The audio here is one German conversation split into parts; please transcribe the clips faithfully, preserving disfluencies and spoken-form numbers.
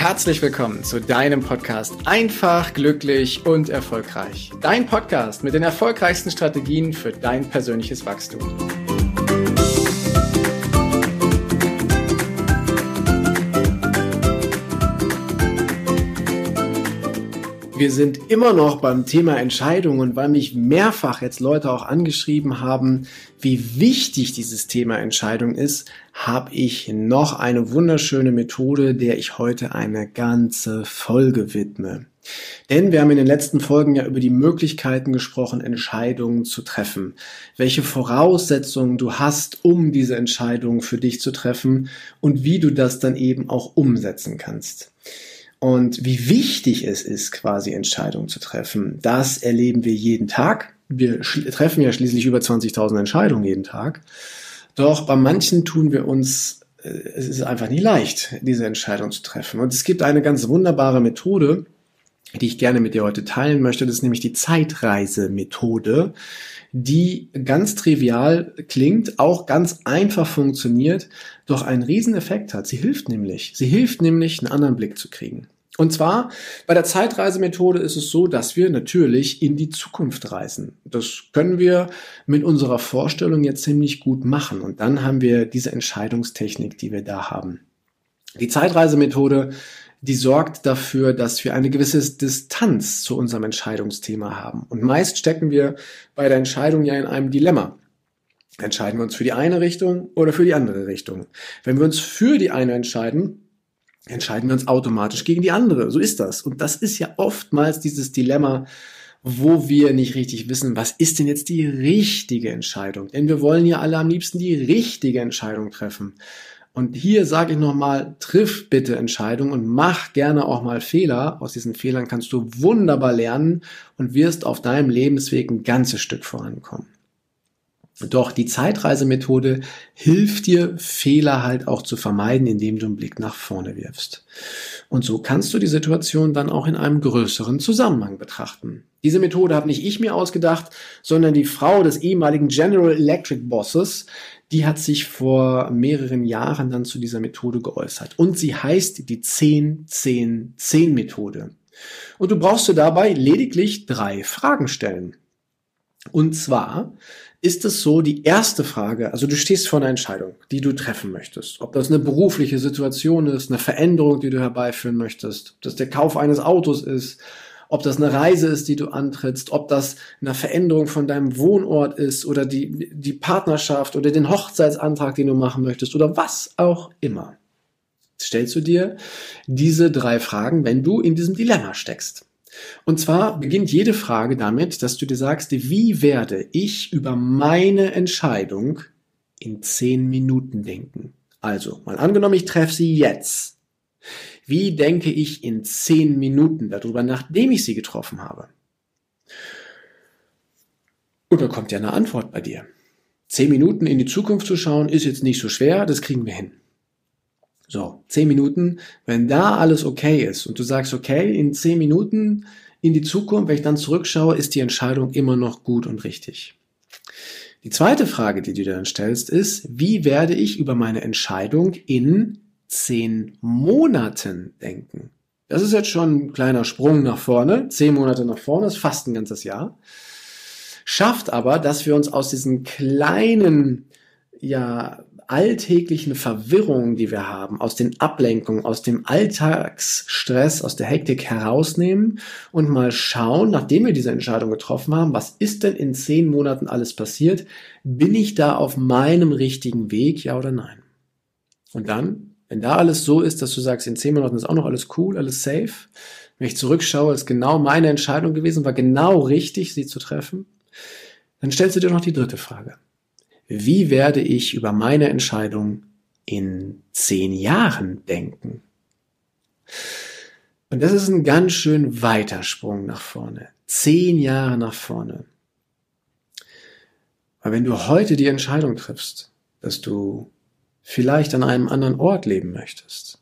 Herzlich willkommen zu deinem Podcast Einfach, glücklich und erfolgreich. Dein Podcast mit den erfolgreichsten Strategien für dein persönliches Wachstum. Wir sind immer noch beim Thema Entscheidungen und weil mich mehrfach jetzt Leute auch angeschrieben haben, wie wichtig dieses Thema Entscheidung ist, habe ich noch eine wunderschöne Methode, der ich heute eine ganze Folge widme. Denn wir haben in den letzten Folgen ja über die Möglichkeiten gesprochen, Entscheidungen zu treffen. Welche Voraussetzungen du hast, um diese Entscheidungen für dich zu treffen und wie du das dann eben auch umsetzen kannst. Und wie wichtig es ist, quasi Entscheidungen zu treffen, das erleben wir jeden Tag. Wir sch- treffen ja schließlich über zwanzigtausend Entscheidungen jeden Tag. Doch bei manchen tun wir uns, äh, es ist einfach nicht leicht, diese Entscheidung zu treffen. Und es gibt eine ganz wunderbare Methode, die ich gerne mit dir heute teilen möchte. Das ist nämlich die Zeitreise-Methode, die ganz trivial klingt, auch ganz einfach funktioniert, doch einen riesen Effekt hat. Sie hilft nämlich, sie hilft nämlich, einen anderen Blick zu kriegen. Und zwar, bei der Zeitreisemethode ist es so, dass wir natürlich in die Zukunft reisen. Das können wir mit unserer Vorstellung jetzt ziemlich gut machen. Und dann haben wir diese Entscheidungstechnik, die wir da haben. Die Zeitreisemethode, die sorgt dafür, dass wir eine gewisse Distanz zu unserem Entscheidungsthema haben. Und meist stecken wir bei der Entscheidung ja in einem Dilemma. Entscheiden wir uns für die eine Richtung oder für die andere Richtung? Wenn wir uns für die eine entscheiden, entscheiden wir uns automatisch gegen die andere. So ist das. Und das ist ja oftmals dieses Dilemma, wo wir nicht richtig wissen, was ist denn jetzt die richtige Entscheidung? Denn wir wollen ja alle am liebsten die richtige Entscheidung treffen. Und hier sage ich nochmal, triff bitte Entscheidungen und mach gerne auch mal Fehler. Aus diesen Fehlern kannst du wunderbar lernen und wirst auf deinem Lebensweg ein ganzes Stück vorankommen. Doch die Zeitreisemethode hilft dir, Fehler halt auch zu vermeiden, indem du einen Blick nach vorne wirfst. Und so kannst du die Situation dann auch in einem größeren Zusammenhang betrachten. Diese Methode habe nicht ich mir ausgedacht, sondern die Frau des ehemaligen General Electric Bosses, die hat sich vor mehreren Jahren dann zu dieser Methode geäußert. Und sie heißt die zehn zehn zehn Methode. Und du brauchst dir dabei lediglich drei Fragen stellen. Und zwar ist es so, die erste Frage, also du stehst vor einer Entscheidung, die du treffen möchtest. Ob das eine berufliche Situation ist, eine Veränderung, die du herbeiführen möchtest, ob das der Kauf eines Autos ist, ob das eine Reise ist, die du antrittst, ob das eine Veränderung von deinem Wohnort ist oder die, die Partnerschaft oder den Hochzeitsantrag, den du machen möchtest oder was auch immer. Stellst du dir diese drei Fragen, wenn du in diesem Dilemma steckst. Und zwar beginnt jede Frage damit, dass du dir sagst, wie werde ich über meine Entscheidung in zehn Minuten denken? Also, mal angenommen, ich treffe sie jetzt. Wie denke ich in zehn Minuten darüber, nachdem ich sie getroffen habe? Und da kommt ja eine Antwort bei dir. Zehn Minuten in die Zukunft zu schauen, ist jetzt nicht so schwer, das kriegen wir hin. So, zehn Minuten, wenn da alles okay ist und du sagst, okay, in zehn Minuten in die Zukunft, wenn ich dann zurückschaue, ist die Entscheidung immer noch gut und richtig. Die zweite Frage, die du dir dann stellst, ist, wie werde ich über meine Entscheidung in zehn Monaten denken? Das ist jetzt schon ein kleiner Sprung nach vorne, zehn Monate nach vorne, ist fast ein ganzes Jahr. Schafft aber, dass wir uns aus diesen kleinen, ja, alltäglichen Verwirrungen, die wir haben, aus den Ablenkungen, aus dem Alltagsstress, aus der Hektik herausnehmen und mal schauen, nachdem wir diese Entscheidung getroffen haben, was ist denn in zehn Monaten alles passiert? Bin ich da auf meinem richtigen Weg, ja oder nein? Und dann, wenn da alles so ist, dass du sagst, in zehn Monaten ist auch noch alles cool, alles safe, wenn ich zurückschaue, ist genau meine Entscheidung gewesen, war genau richtig, sie zu treffen, dann stellst du dir noch die dritte Frage. Wie werde ich über meine Entscheidung in zehn Jahren denken? Und das ist ein ganz schön weiter Sprung nach vorne. Zehn Jahre nach vorne. Weil wenn du heute die Entscheidung triffst, dass du vielleicht an einem anderen Ort leben möchtest,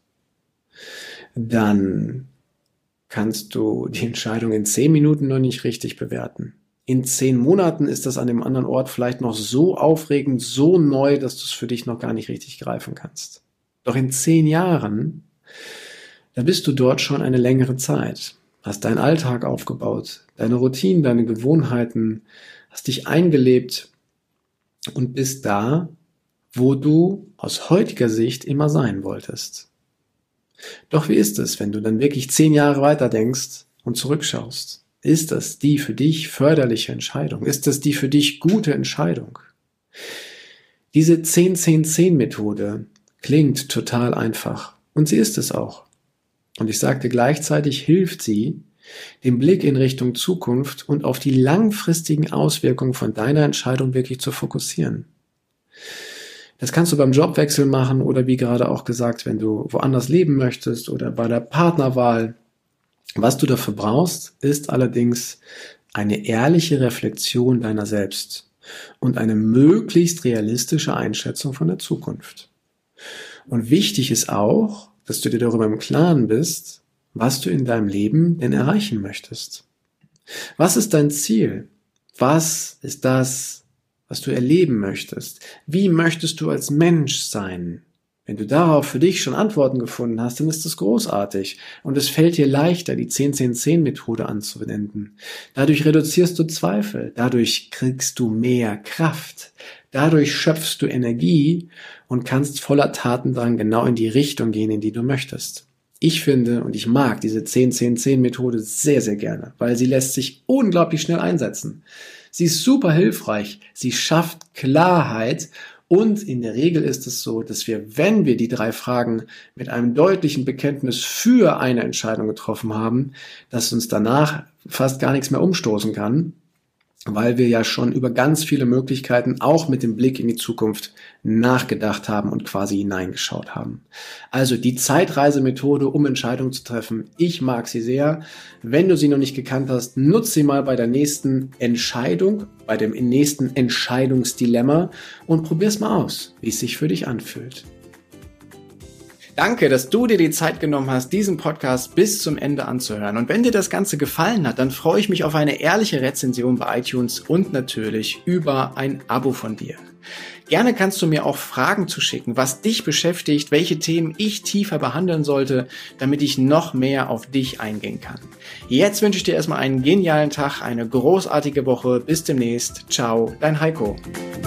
dann kannst du die Entscheidung in zehn Minuten noch nicht richtig bewerten. In zehn Monaten ist das an dem anderen Ort vielleicht noch so aufregend, so neu, dass du es für dich noch gar nicht richtig greifen kannst. Doch in zehn Jahren dann bist du dort schon eine längere Zeit, hast deinen Alltag aufgebaut, deine Routinen, deine Gewohnheiten, hast dich eingelebt und bist da, wo du aus heutiger Sicht immer sein wolltest. Doch wie ist es, wenn du dann wirklich zehn Jahre weiter denkst und zurückschaust? Ist das die für dich förderliche Entscheidung? Ist das die für dich gute Entscheidung? Diese zehn zehn zehn Methode klingt total einfach und sie ist es auch. Und ich sagte gleichzeitig, hilft sie, den Blick in Richtung Zukunft und auf die langfristigen Auswirkungen von deiner Entscheidung wirklich zu fokussieren. Das kannst du beim Jobwechsel machen oder wie gerade auch gesagt, wenn du woanders leben möchtest oder bei der Partnerwahl. Was du dafür brauchst, ist allerdings eine ehrliche Reflexion deiner selbst und eine möglichst realistische Einschätzung von der Zukunft. Und wichtig ist auch, dass du dir darüber im Klaren bist, was du in deinem Leben denn erreichen möchtest. Was ist dein Ziel? Was ist das, was du erleben möchtest? Wie möchtest du als Mensch sein? Wenn du darauf für dich schon Antworten gefunden hast, dann ist das großartig und es fällt dir leichter, die zehn zehn zehn Methode anzuwenden. Dadurch reduzierst du Zweifel, dadurch kriegst du mehr Kraft, dadurch schöpfst du Energie und kannst voller Tatendrang genau in die Richtung gehen, in die du möchtest. Ich finde und ich mag diese zehn zehn zehn Methode sehr, sehr gerne, weil sie lässt sich unglaublich schnell einsetzen. Sie ist super hilfreich, sie schafft Klarheit. Und in der Regel ist es so, dass wir, wenn wir die drei Fragen mit einem deutlichen Bekenntnis für eine Entscheidung getroffen haben, dass uns danach fast gar nichts mehr umstoßen kann, weil wir ja schon über ganz viele Möglichkeiten auch mit dem Blick in die Zukunft nachgedacht haben und quasi hineingeschaut haben. Also die Zeitreisemethode, um Entscheidungen zu treffen, ich mag sie sehr. Wenn du sie noch nicht gekannt hast, nutze sie mal bei der nächsten Entscheidung, bei dem nächsten Entscheidungsdilemma und probier's mal aus, wie es sich für dich anfühlt. Danke, dass du dir die Zeit genommen hast, diesen Podcast bis zum Ende anzuhören. Und wenn dir das Ganze gefallen hat, dann freue ich mich auf eine ehrliche Rezension bei iTunes und natürlich über ein Abo von dir. Gerne kannst du mir auch Fragen zuschicken, was dich beschäftigt, welche Themen ich tiefer behandeln sollte, damit ich noch mehr auf dich eingehen kann. Jetzt wünsche ich dir erstmal einen genialen Tag, eine großartige Woche. Bis demnächst. Ciao, dein Heiko.